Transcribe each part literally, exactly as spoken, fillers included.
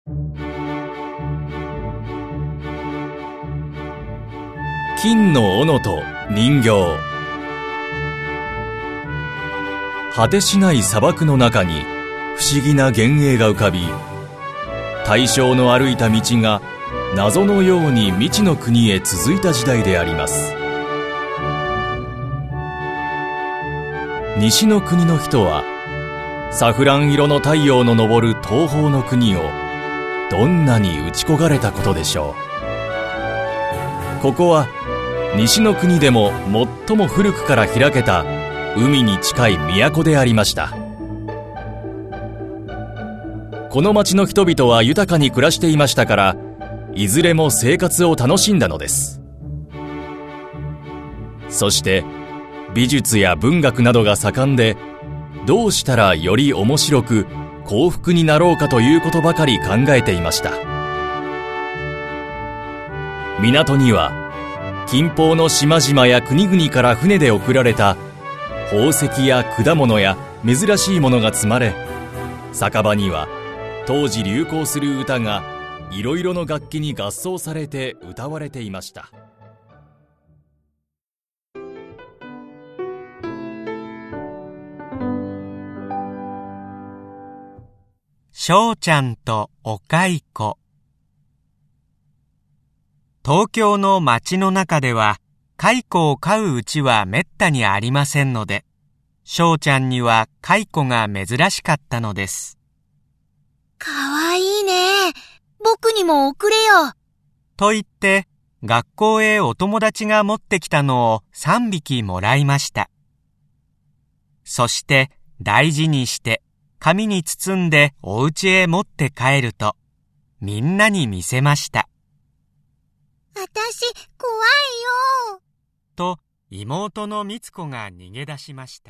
金の斧と人形。果てしない砂漠の中に不思議な幻影が浮かび、大正の歩いた道が謎のように未知の国へ続いた時代であります。西の国の人はサフラン色の太陽の昇る東方の国をどんなに打ち焦がれたことでしょう。ここは西の国でも最も古くから開けた海に近い都でありました。この町の人々は豊かに暮らしていましたから、いずれも生活を楽しんだのです。そして美術や文学などが盛んで、どうしたらより面白く幸福になろうかということばかり考えていました。港には近郊の島々や国々から船で送られた宝石や果物や珍しいものが積まれ、酒場には当時流行する歌がいろいろの楽器に合奏されて歌われていました。 しょうちゃんとお蚕。東京の街の中では蚕を飼ううちはめったにありませんので、しょうちゃんには蚕が珍しかったのです。 かわいいね。僕にも送れよ。 と言って学校へお友達が持ってきたのをさんびきもらいました。そして大事にして紙に包んでお家へ持って帰ると、みんなに見せました。 あたし怖いよ。 と妹のみつこが逃げ出しました。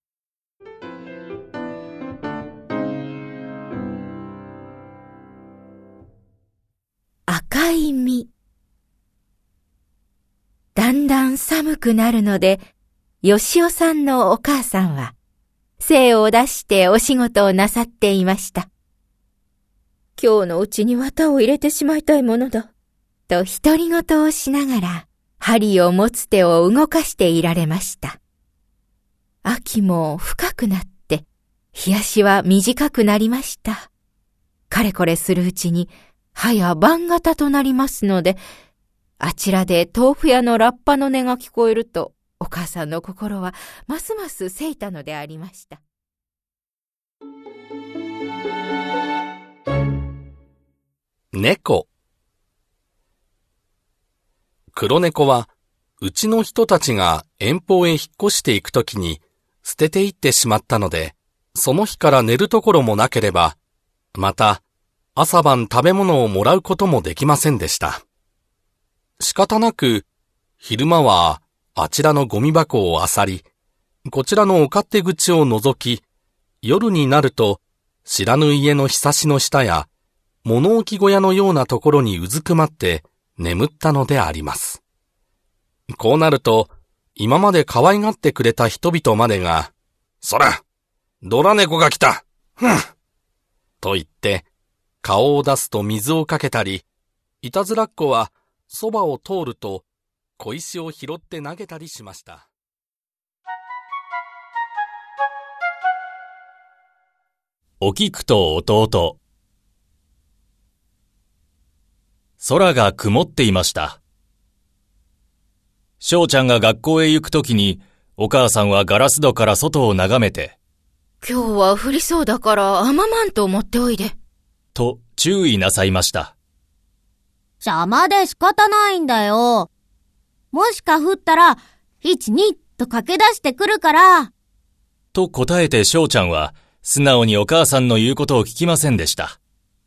赤い実。だんだん寒くなるので、よしおさんのお母さんは精を出してお仕事をなさっていました。今日のうちに綿を入れてしまいたいものだ。と独り言をしながら針を持つ手を動かしていられました。秋も深くなって日足は短くなりました。かれこれするうちにはや晩型となりますので、あちらで豆腐屋のラッパの音が聞こえると、お母さんの心はますますせいたのでありました。 猫。黒猫は、うちの人たちが遠方へ引っ越していくときに捨てていってしまったので、その日から寝るところもなければ、また朝晩食べ物をもらうこともできませんでした。仕方なく、昼間はあちらのゴミ箱を漁り、こちらのお勝手口を覗き、夜になると知らぬ家のひさしの下や物置小屋のようなところにうずくまって眠ったのであります。こうなると、今まで可愛がってくれた人々までが、そら、ドラ猫が来た、ふんと言って、顔を出すと水をかけたり、いたずらっ子はそばを通ると小石を拾って投げたりしました。 お菊と弟。空が曇っていました。しょうちゃんが学校へ行くときに、お母さんはガラス戸から外を眺めて、 今日は降りそうだから雨マントを持っておいで。 と注意なさいました。 邪魔で仕方ないんだよ。もしか降ったら、いち、にと駆け出してくるから。 と答えてしょうちゃんは、素直にお母さんの言うことを聞きませんでした。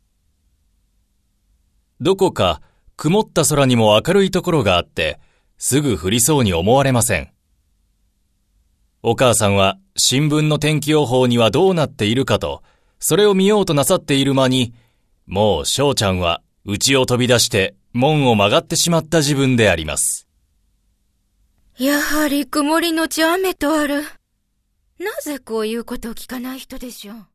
どこか曇った空にも明るいところがあって、すぐ降りそうに思われません。お母さんは新聞の天気予報にはどうなっているかと、それを見ようとなさっている間に、もうしょうちゃんは家を飛び出して門を曲がってしまった自分であります。 やはり曇りのち雨とある。なぜこういうことを聞かない人でしょう。